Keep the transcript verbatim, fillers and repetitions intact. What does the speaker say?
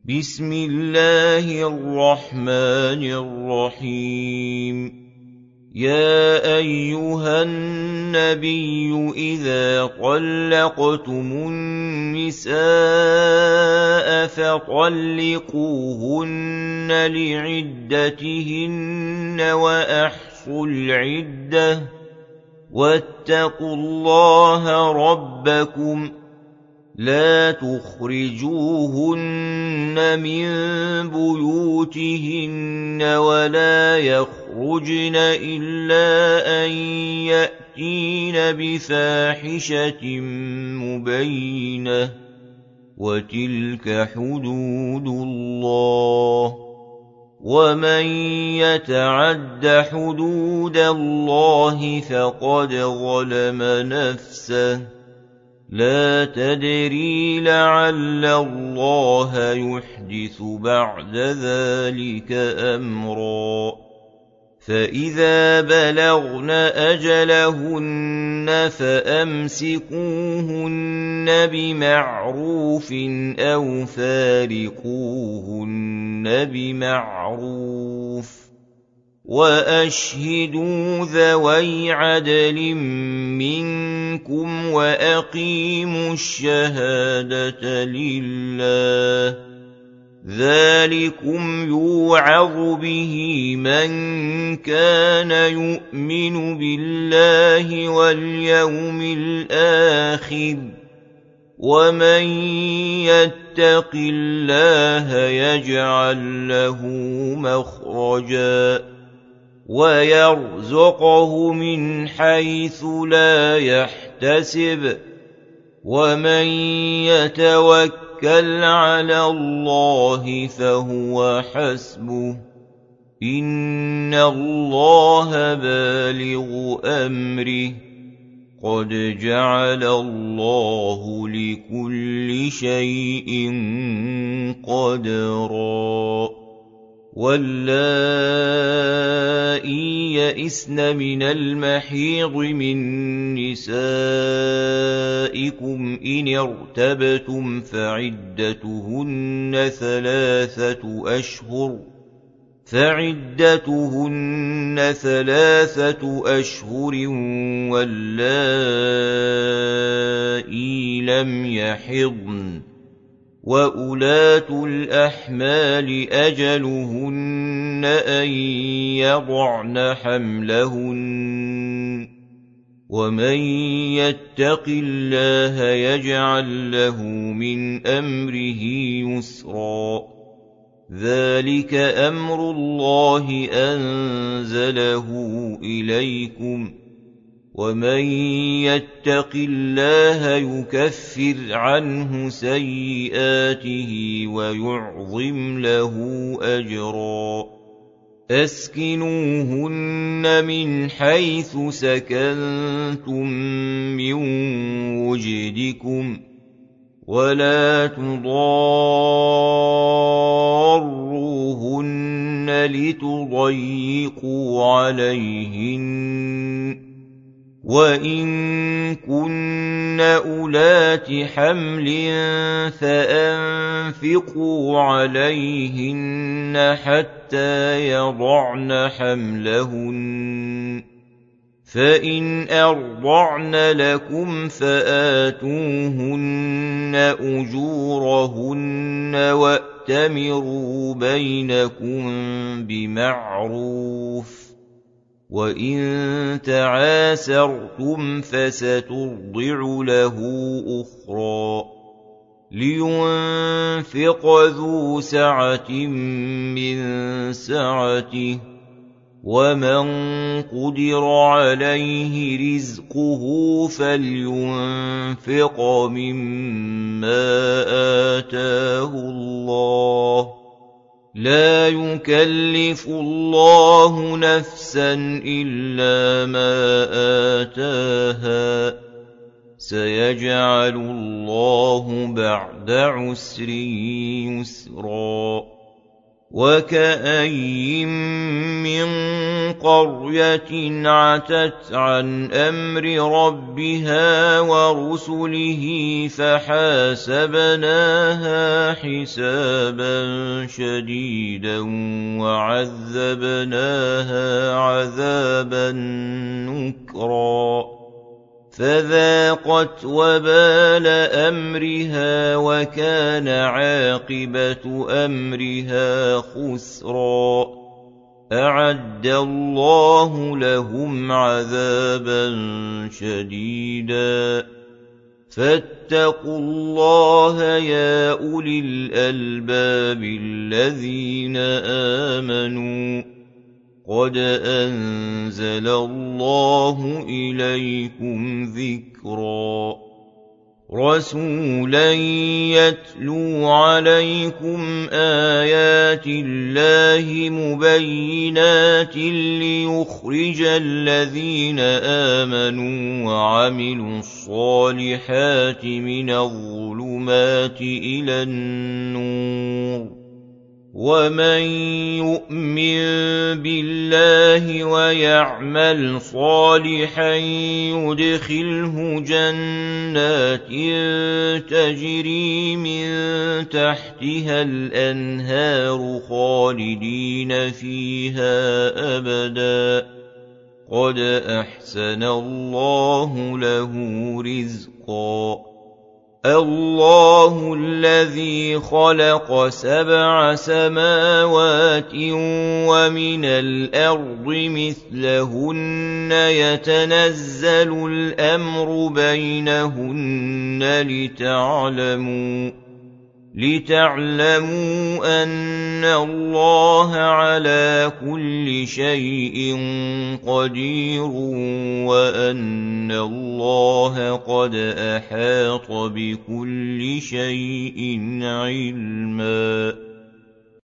بسم الله الرحمن الرحيم. يا أيها النبي إذا طلقتم النساء فطلقوهن لعدتهن وأحصوا العدة واتقوا الله ربكم لا تخرجوهن من بيوتهن ولا يخرجن إلا أن يأتين بفاحشة مبينة وتلك حدود الله ومن يتعد حدود الله فقد ظلم نفسه لا تدري لعل الله يحدث بعد ذلك أمرا فإذا بلغن أجلهن فأمسكوهن بمعروف أو فارقوهن بمعروف وأشهدوا ذوي عدل منكم وأقيموا الشهادة لله ذلكم يوعظ به من كان يؤمن بالله واليوم الآخر ومن يتق الله يجعل له مخرجا ويرزقه من حيث لا يحتسب ومن يتوكل على الله فهو حسبه إن الله بالغ أمره قد جعل الله لكل شيء قدرا واللائي يئسن من المحيض من نسائكم إن ارتبتم فعدتهن ثلاثة أشهر فعدتهن ثلاثة أشهر واللائي لم يحضن وأولاة الأحمال أجلهن أن يضعن حملهن ومن يتق الله يجعل له من أمره يسرا ذلك أمر الله أنزله إليكم ومن يتق الله يكفر عنه سيئاته ويعظم له أجرا أسكنوهن من حيث سكنتم من وجدكم ولا تضاروهن لتضيقوا عليهن وإن كن أولات حمل فأنفقوا عليهن حتى يضعن حملهن فإن أرضعن لكم فآتوهن أجورهن وأتمروا بينكم بمعروف وإن تعاسرتم فسترضع له أخرى لينفق ذو سعة من سعته ومن قدر عليه رزقه فلينفق مما آتاه الله لا يكلف الله نفسا إلا ما آتاها سيجعل الله بعد عسر يسرا وَكَأَيِّن مِّن قَرْيَةٍ عَتَتْ عَنْ أَمْرِ رَبِّهَا وَرُسُلِهِ فَحَاسَبْنَاهَا حِسَابًا شَدِيدًا وَعَذَّبْنَاهَا عَذَابًا نُّكْرًا فَذَاقَتْ وَبَالَ أَمْرِهَا وَكَانَ عَاقِبَةُ أَمْرِهَا خُسْرًا أَعَدَّ اللَّهُ لَهُمْ عَذَابًا شَدِيدًا فَاتَّقُوا اللَّهَ يَا أُولِي الْأَلْبَابِ الَّذِينَ آمَنُوا قَدْ أَنزَلَ اللَّهُ إِلَيْكُمْ ذِكْرًا رَسُولًا يَتْلُو عَلَيْكُمْ آيَاتِ اللَّهِ مُبَيِّنَاتٍ لِيُخْرِجَ الَّذِينَ آمَنُوا وَعَمِلُوا الصَّالِحَاتِ مِنَ الظُّلُمَاتِ إِلَى النُّورِ وَمَن يُؤْمِن بِاللَّهِ وَيَعْمَلْ صَالِحًا يُدْخِلْهُ جَنَّاتٍ تَجْرِي مِن تَحْتِهَا الْأَنْهَارُ خَالِدِينَ فِيهَا أَبَدًا قَدْ أَحْسَنَ اللَّهُ لَهُ رِزْقًا اللَّهُ الَّذِي خَلَقَ سَبْعَ سَمَاوَاتٍ وَمِنَ الْأَرْضِ مِثْلَهُنَّ يَتَنَزَّلُ الْأَمْرُ بَيْنَهُنَّ لِتَعْلَمُوا لِتَعْلَمُوا أَنَّ اللَّهَ عَلَى كُلِّ شَيْءٍ قَدِيرٌ وَأَنَّ اللَّهَ قَدْ أَحَاطَ بِكُلِّ شَيْءٍ عِلْمًا